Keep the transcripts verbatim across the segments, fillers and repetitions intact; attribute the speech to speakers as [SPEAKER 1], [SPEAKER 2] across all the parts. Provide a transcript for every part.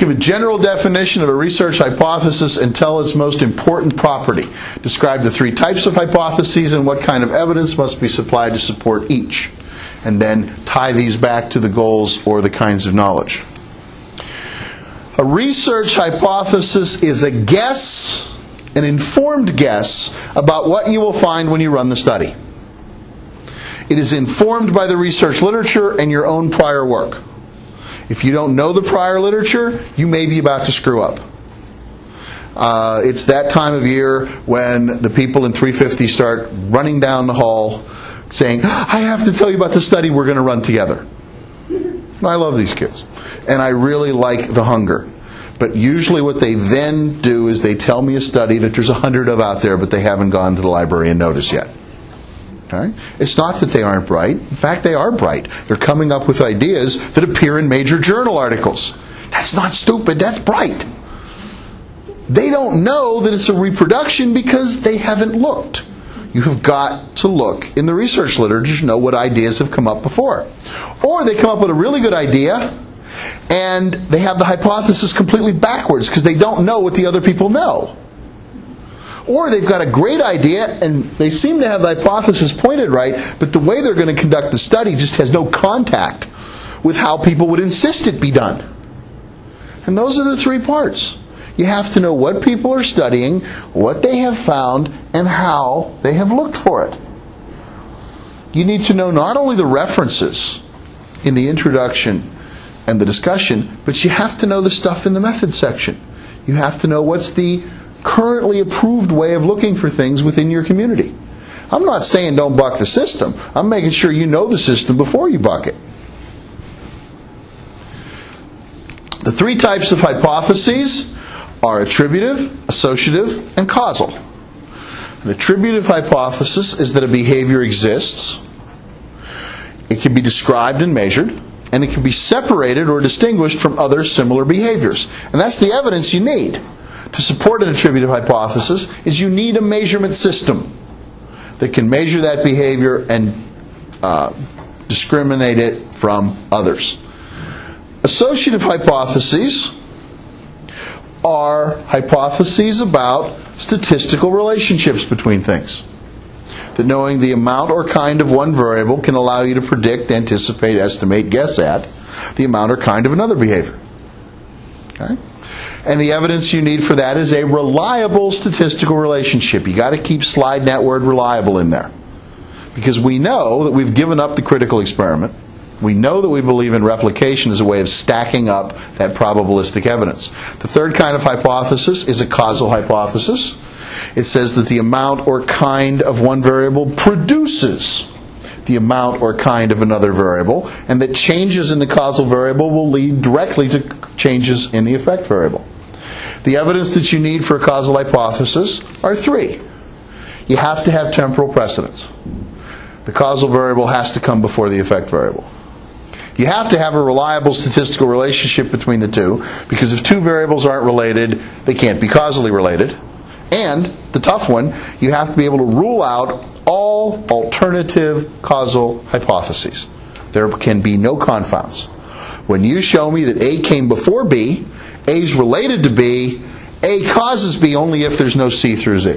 [SPEAKER 1] Give a general definition of a research hypothesis and tell its most important property. Describe the three types of hypotheses and what kind of evidence must be supplied to support each. And then tie these back to the goals or the kinds of knowledge. A research hypothesis is a guess, an informed guess, about what you will find when you run the study. It is informed by the research literature and your own prior work. If you don't know the prior literature, you may be about to screw up. Uh, it's that time of year when the people in three fifty start running down the hall saying, I have to tell you about the study we're going to run together. I love these kids. And I really like the hunger. But usually what they then do is they tell me a study that there's a hundred of out there, but they haven't gone to the library and noticed yet. Okay? It's not that they aren't bright. In fact, they are bright. They're coming up with ideas that appear in major journal articles. That's not stupid. That's bright. They don't know that it's a reproduction because they haven't looked. You have got to look in the research literature to know what ideas have come up before. Or they come up with a really good idea and they have the hypothesis completely backwards because they don't know what the other people know. Or they've got a great idea and they seem to have the hypothesis pointed right, but the way they're going to conduct the study just has no contact with how people would insist it be done. And those are the three parts. You have to know what people are studying, what they have found, and how they have looked for it. You need to know not only the references in the introduction and the discussion, but you have to know the stuff in the method section. You have to know what's the currently approved way of looking for things within your community. I'm not saying don't buck the system. I'm making sure you know the system before you buck it. The three types of hypotheses are attributive, associative, and causal. An attributive hypothesis is that a behavior exists. It can be described and measured, and it can be separated or distinguished from other similar behaviors. And that's the evidence you need. To support an attributive hypothesis is you need a measurement system that can measure that behavior and uh, discriminate it from others. Associative hypotheses are hypotheses about statistical relationships between things. That knowing the amount or kind of one variable can allow you to predict, anticipate, estimate, guess at the amount or kind of another behavior. Okay? And the evidence you need for that is a reliable statistical relationship. You've got to keep sliding that word reliable in there. Because we know that we've given up the critical experiment. We know that we believe in replication as a way of stacking up that probabilistic evidence. The third kind of hypothesis is a causal hypothesis. It says that the amount or kind of one variable produces the amount or kind of another variable, and that changes in the causal variable will lead directly to changes in the effect variable. The evidence that you need for a causal hypothesis are three. You have to have temporal precedence. The causal variable has to come before the effect variable. You have to have a reliable statistical relationship between the two, because if two variables aren't related, they can't be causally related. And, the tough one, you have to be able to rule out all alternative causal hypotheses. There can be no confounds. When you show me that A came before B, A is related to B, A causes B only if there's no C through Z.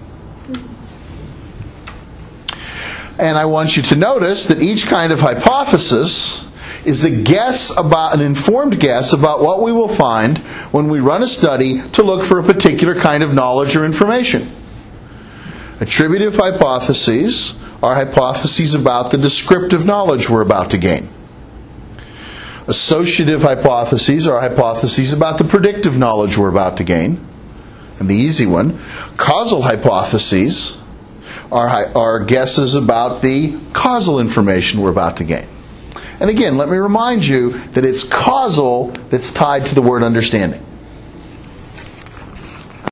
[SPEAKER 1] And I want you to notice that each kind of hypothesis is a guess about, an informed guess about what we will find when we run a study to look for a particular kind of knowledge or information. Attributive hypotheses are hypotheses about the descriptive knowledge we're about to gain. Associative hypotheses are hypotheses about the predictive knowledge we're about to gain. And the easy one, causal hypotheses are, are guesses about the causal information we're about to gain. And again, let me remind you that it's causal that's tied to the word understanding.